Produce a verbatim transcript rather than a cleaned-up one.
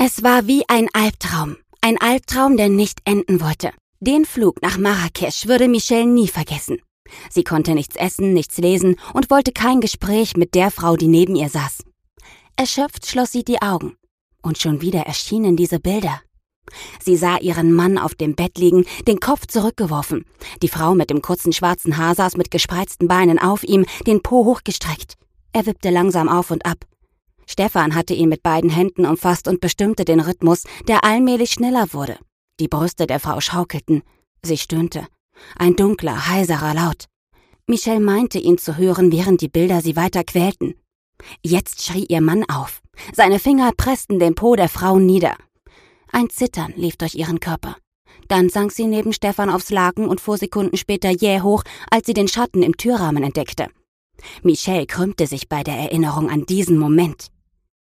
Es war wie ein Albtraum. Ein Albtraum, der nicht enden wollte. Den Flug nach Marrakesch würde Michelle nie vergessen. Sie konnte nichts essen, nichts lesen und wollte kein Gespräch mit der Frau, die neben ihr saß. Erschöpft schloss sie die Augen. Und schon wieder erschienen diese Bilder. Sie sah ihren Mann auf dem Bett liegen, den Kopf zurückgeworfen. Die Frau mit dem kurzen schwarzen Haar saß mit gespreizten Beinen auf ihm, den Po hochgestreckt. Er wippte langsam auf und ab. Stefan hatte ihn mit beiden Händen umfasst und bestimmte den Rhythmus, der allmählich schneller wurde. Die Brüste der Frau schaukelten. Sie stöhnte. Ein dunkler, heiserer Laut. Michelle meinte, ihn zu hören, während die Bilder sie weiter quälten. Jetzt schrie ihr Mann auf. Seine Finger pressten den Po der Frau nieder. Ein Zittern lief durch ihren Körper. Dann sank sie neben Stefan aufs Laken und fuhr Sekunden später jäh hoch, als sie den Schatten im Türrahmen entdeckte. Michelle krümmte sich bei der Erinnerung an diesen Moment.